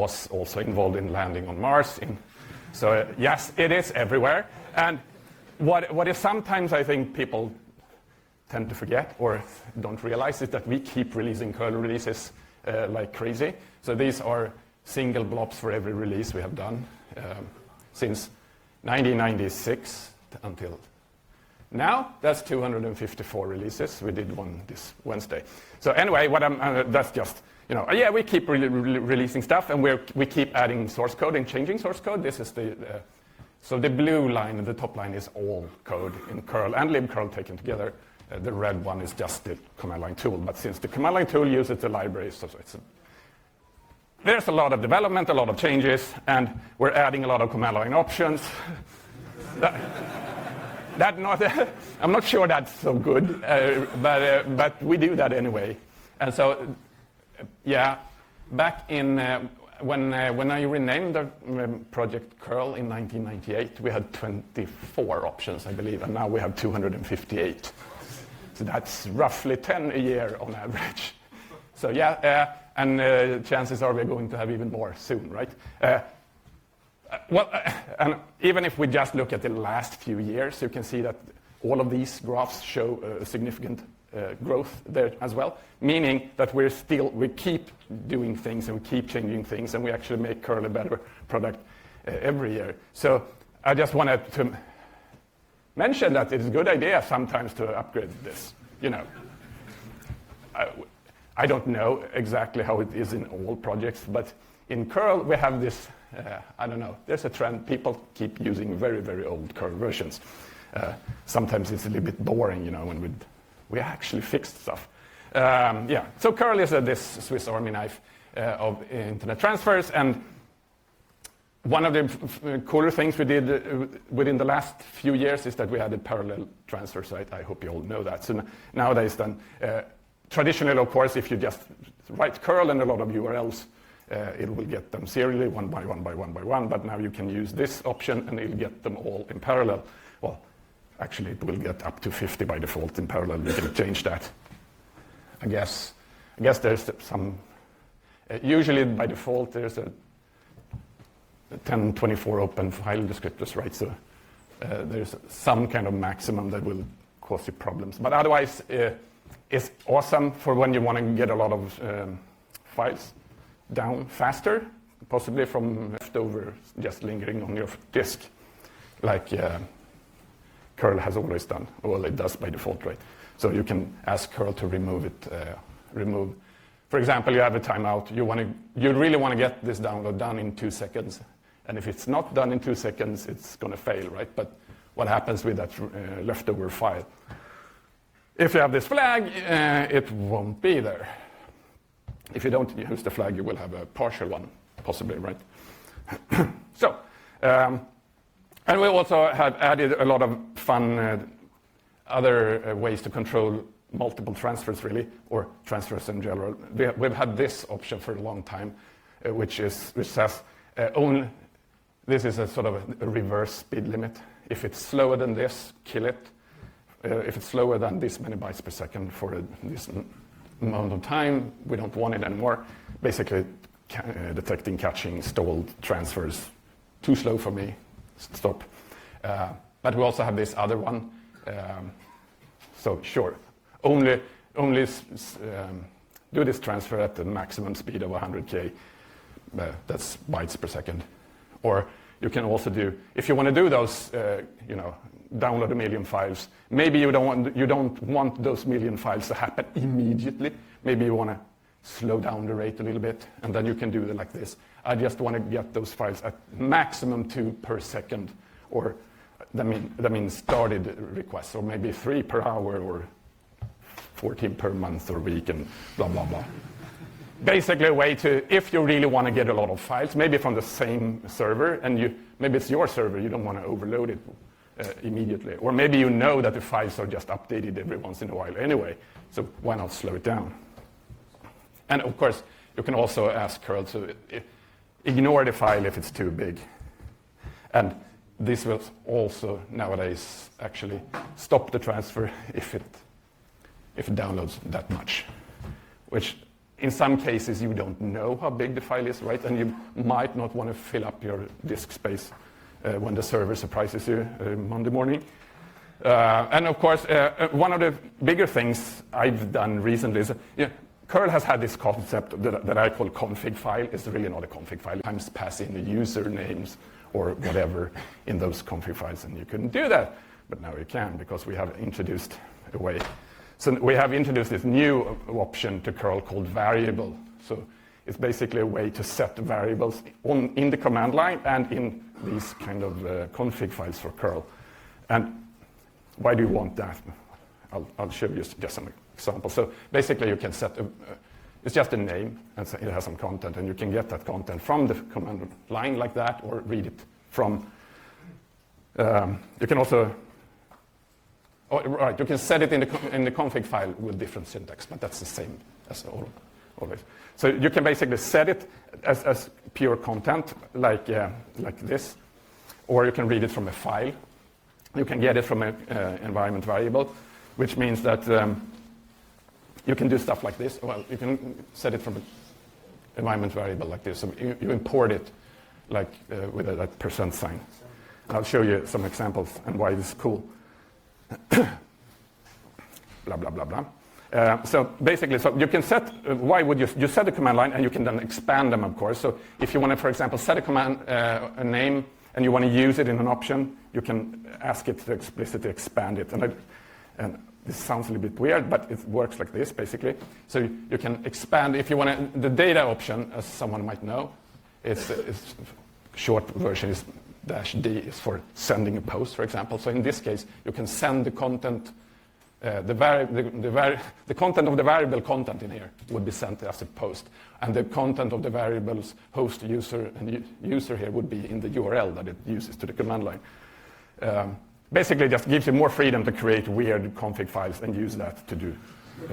was also involved in landing on Mars. So yes, it is everywhere. And what is sometimes I think people tend to forget or don't realize is that we keep releasing curl releases like crazy. So these are single blobs for every release we have done since 1996 until now. That's 254 releases. We did one this Wednesday. So anyway, that's just, yeah, we keep releasing stuff, and we keep adding source code and changing source code. This is so the blue line, the top line, is all code in curl and libcurl taken together. The red one is just the command line tool. But since the command line tool uses the library, so there's a lot of development, a lot of changes, and we're adding a lot of command line options. I'm not sure that's so good, but we do that anyway. And so, yeah, back in when I renamed the project curl in 1998, we had 24 options, I believe, and now we have 258. So that's roughly 10 a year on average. So yeah, and chances are we're going to have even more soon, right? And even if we just look at the last few years, you can see that all of these graphs show significant growth there as well, meaning that we keep doing things and we keep changing things, and we actually make curl a better product every year. So I just wanted to mention that it's a good idea sometimes to upgrade this. I don't know exactly how it is in all projects, but in curl we have this, I don't know, there's a trend. People keep using very, very old curl versions. Sometimes it's a little bit boring, when we actually fixed stuff. Yeah, so curl is this Swiss Army knife of internet transfers, and one of the cooler things we did within the last few years is that we had a parallel transfer site. I hope you all know that. So nowadays then, traditionally, of course, if you just write curl and a lot of URLs, it will get them serially, one by one by one by one, but now you can use this option and it'll get them all in parallel. Well, actually, it will get up to 50 by default in parallel. You can change that. I guess there's some, usually by default, there's a 1024 open file descriptors, right? So there's some kind of maximum that will cause you problems. But otherwise, it's awesome for when you want to get a lot of files down faster, possibly from leftover just lingering on your disk, like curl has always done. Well, it does by default, right? So you can ask curl to remove it. For example, you have a timeout. You really want to get this download done in 2 seconds. And if it's not done in 2 seconds, it's going to fail, right? But what happens with that leftover file? If you have this flag, it won't be there. If you don't use the flag, you will have a partial one, possibly, right? So, and we also have added a lot of fun other ways to control multiple transfers, really, or transfers in general. We've had this option for a long time, which says this is a sort of a reverse speed limit. If it's slower than this, kill it. If it's slower than this many bytes per second for this amount of time, we don't want it anymore. Basically, detecting, catching, stalled transfers. Too slow for me, stop. But we also have this other one. So sure, only do this transfer at the maximum speed of 100K. That's bytes per second. Or you can also do, if you want to do those, download 1 million files. Maybe you don't want those 1 million files to happen immediately. Maybe you want to slow down the rate a little bit, and then you can do it like this. I just want to get those files at maximum 2 per second, or that means started requests, or maybe 3 per hour, or 14 per month or week, and blah, blah, blah. Basically a way to, if you really want to get a lot of files, maybe from the same server, and maybe it's your server, you don't want to overload it immediately. Or maybe you know that the files are just updated every once in a while anyway, so why not slow it down? And of course, you can also ask curl to ignore the file if it's too big. And this will also nowadays actually stop the transfer if it downloads that much, which in some cases, you don't know how big the file is, right? And you might not want to fill up your disk space when the server surprises you Monday morning. And of course, one of the bigger things I've done recently is, curl has had this concept that I call config file. It's really not a config file. Sometimes pass in the usernames or whatever in those config files, and you couldn't do that. But now you can, because we have introduced a way. So we have introduced this new option to curl called variable. So it's basically a way to set variables in the command line and in these kind of config files for curl. And why do you want that? I'll show you just some examples. So basically you can set, it's just a name, and so it has some content, and you can get that content from the command line like that, or read it from, you can also, right, you can set it in the config file with different syntax, but that's the same as always. So you can basically set it as pure content, like this, or you can read it from a file. You can get it from an environment variable, which means that you can do stuff like this. Well, you can set it from an environment variable like this. So you import it like with a percent sign. I'll show you some examples and why this is cool. Blah, blah, blah, blah. So basically, so you can set, why would you set a command line, and you can then expand them, of course. So if you want to, for example, set a command, a name, and you want to use it in an option, you can ask it to explicitly expand it. And this sounds a little bit weird, but it works like this, basically. So you can expand, if you want to, the data option, as someone might know, it's short version is -d is for sending a post, for example. So in this case, you can send the content, the content of the variable content in here would be sent as a post. And the content of the variables host, user, and user here would be in the URL that it uses to the command line. Basically, just gives you more freedom to create weird config files and use that to do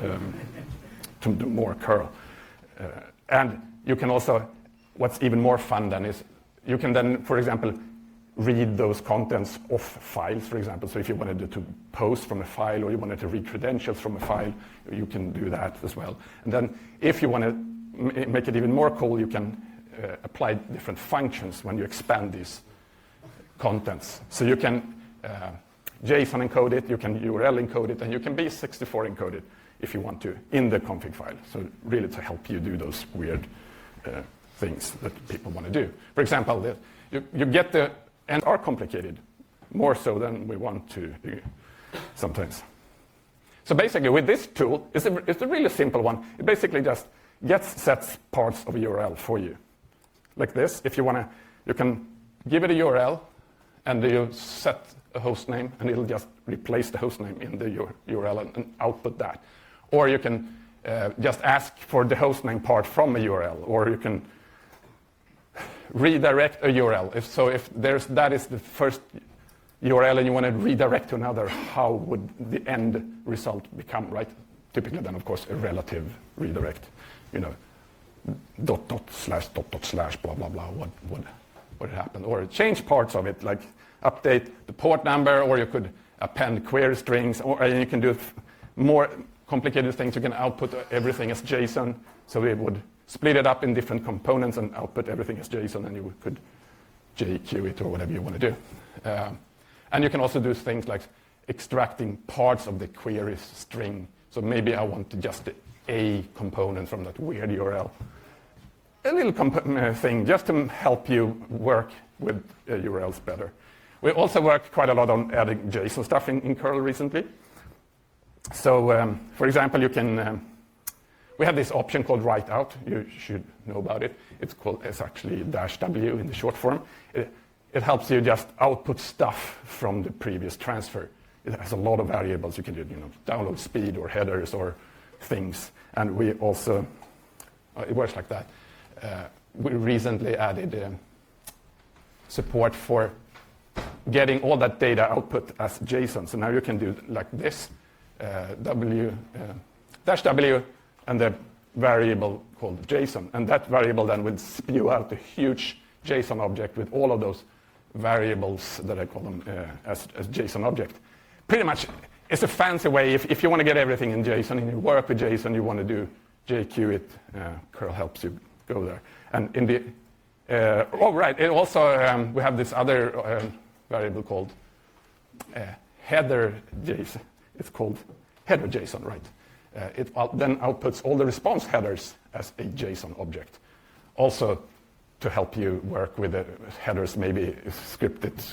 more curl. And you can also, what's even more fun then is, you can then, for example, read those contents off files, for example. So if you wanted to post from a file, or you wanted to read credentials from a file, you can do that as well. And then if you want to make it even more cool, you can apply different functions when you expand these contents. So you can JSON encode it, you can URL encode it, and you can base64 encode it if you want to in the config file. So really to help you do those weird things that people want to do. For example, you get the, and are complicated, more so than we want to do sometimes. So basically with this tool, it's a really simple one. It basically just sets parts of a URL for you. Like this, if you want to, you can give it a URL, and you set a host name, and it'll just replace the host name in the URL and output that. Or you can just ask for the host name part from a URL, or you can redirect a URL. If that is the first URL and you want to redirect to another, how would the end result become, right? Typically then, of course, a relative redirect, dot slash blah blah blah, what happened, or change parts of it, like update the port number, or you could append query strings, or you can do more complicated things. You can output everything as JSON, so it would split it up in different components and output everything as JSON, and you could JQ it or whatever you want to do. And you can also do things like extracting parts of the query string. So maybe I want just a component from that weird URL. A little thing just to help you work with URLs better. We also worked quite a lot on adding JSON stuff in curl recently. So, for example, you can, we have this option called write out. You should know about it. It's actually -w in the short form. It helps you just output stuff from the previous transfer. It has a lot of variables. You can do, download speed or headers or things. And we also, it works like that. We recently added support for getting all that data output as JSON. So now you can do like this, -w and the variable called JSON. And that variable then will spew out a huge JSON object with all of those variables that I call them as JSON object. Pretty much, it's a fancy way, if you want to get everything in JSON and you work with JSON, you want to do JQ it, curl helps you go there. And in the, oh right, it also, we have this other variable called header JSON. It's called header JSON, right? It then outputs all the response headers as a JSON object. Also to help you work with the headers, maybe script it,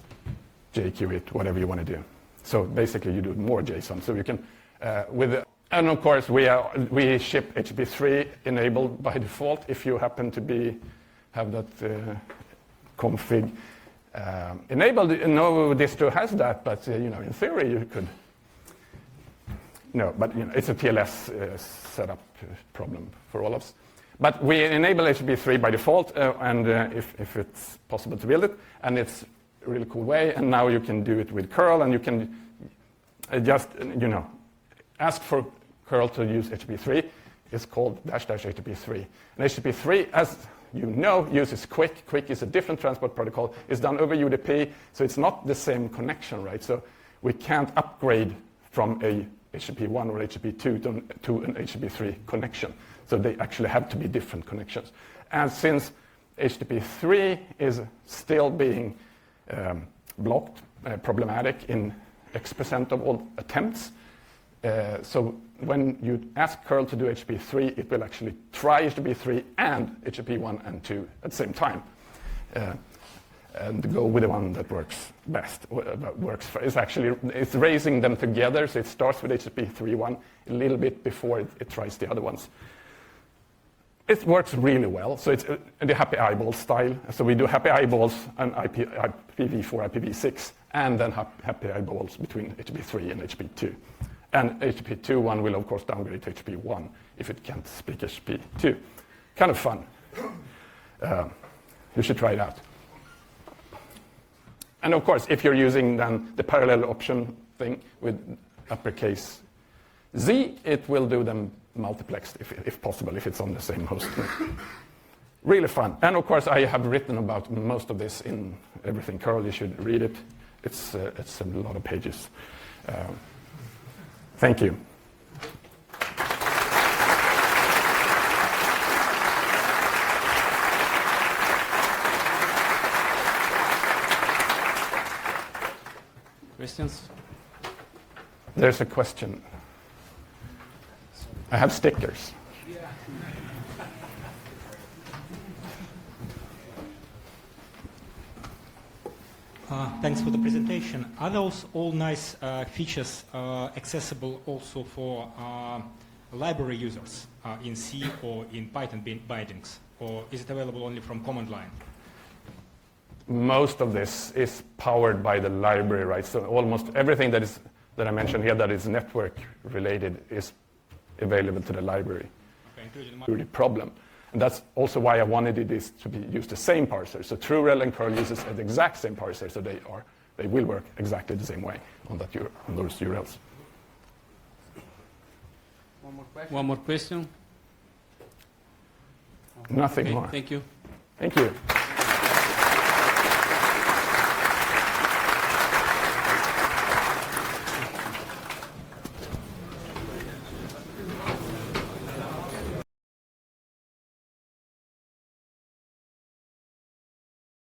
JQ it, whatever you want to do. So basically you do more JSON. So you can, and of course we ship HTTP3 enabled by default if you happen to have that config enabled. No distro has that, but in theory you could. No, but it's a TLS setup problem for all of us. But we enable HTTP3 by default, and if it's possible to build it, and it's a really cool way. And now you can do it with curl, and you can just ask for curl to use HTTP3. It's called --HTTP3. And HTTP3, as you know, uses QUIC. QUIC is a different transport protocol. It's done over UDP, so it's not the same connection, right? So we can't upgrade from a HTTP1 or HTTP2 to an HTTP3 connection. So they actually have to be different connections. And since HTTP3 is still being blocked, problematic in X% of all attempts, so when you ask curl to do HTTP3, it will actually try HTTP3 and HTTP1 and 2 at the same time. And go with the one that works best. It's raising them together, so it starts with HTTP3.1 a little bit before it tries the other ones. It works really well, so it's the happy eyeball style. So we do happy eyeballs on IPv4, IPv6, and then happy eyeballs between HTTP3 and HTTP2. And HTTP2.1 will, of course, downgrade to HTTP1 if it can't speak HTTP2. Kind of fun. You should try it out. And of course, if you're using then the parallel option thing with uppercase Z, it will do them multiplexed if possible, if it's on the same host. Really fun. And of course, I have written about most of this in Everything Curl. You should read it. It's a lot of pages. Thank you. Questions? There's a question. I have stickers. Thanks for the presentation. Are those all nice features accessible also for library users in C or in Python bindings? Or is it available only from command line? Most of this is powered by the library, right? So almost everything that I mentioned here that is network related is available to the library. Okay, including Really problem. And that's also why I wanted it is to use the same parser. So TrueRel and curl uses the exact same parser, so they will work exactly the same way on those URLs. One more question? Nothing Okay, more. thank you. Thank you.